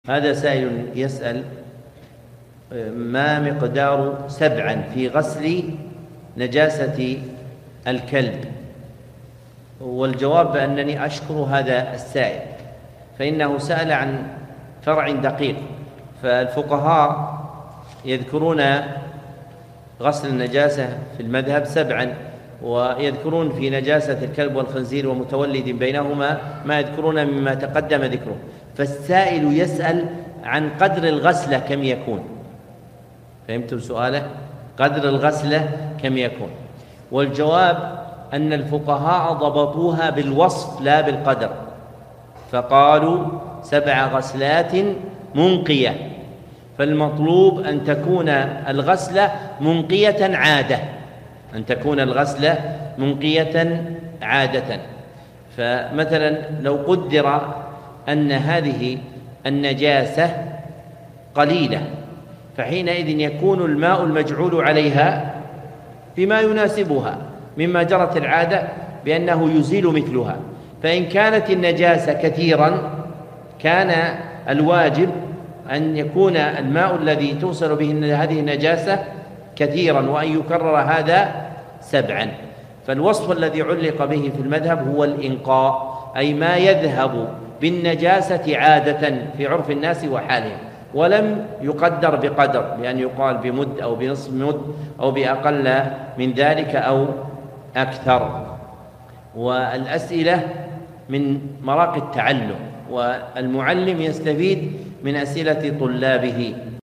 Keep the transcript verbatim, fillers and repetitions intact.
هذا سائل يسأل: ما مقدار سبعا في غسل نجاسة الكلب؟ والجواب أنني أشكر هذا السائل، فإنه سأل عن فرع دقيق. فالفقهاء يذكرون غسل النجاسة في المذهب سبعا، ويذكرون في نجاسة الكلب والخنزير ومتولد بينهما ما يذكرون مما تقدم ذكره. فالسائل يسأل عن قدر الغسلة كم يكون. فهمتم سؤاله؟ قدر الغسلة كم يكون؟ والجواب أن الفقهاء ضبطوها بالوصف لا بالقدر، فقالوا سبع غسلات منقية، فالمطلوب أن تكون الغسلة منقية عادة، أن تكون الغسلة منقية عادة. فمثلا لو قدر أن هذه النجاسة قليلة، فحينئذ يكون الماء المجعول عليها بما يناسبها مما جرت العادة بأنه يزيل مثلها. فإن كانت النجاسة كثيرا كان الواجب أن يكون الماء الذي توصل به هذه النجاسة كثيرا، وأن يكرر هذا سبعا. فالوصف الذي علق به في المذهب هو الإنقاء، أي ما يذهب بالنجاسة عادة في عرف الناس وحالهم، ولم يقدر بقدر، بأن يقال بمد أو بنصف مد أو بأقل من ذلك أو أكثر. والأسئلة من مراقي التعلم، والمعلم يستفيد من أسئلة طلابه.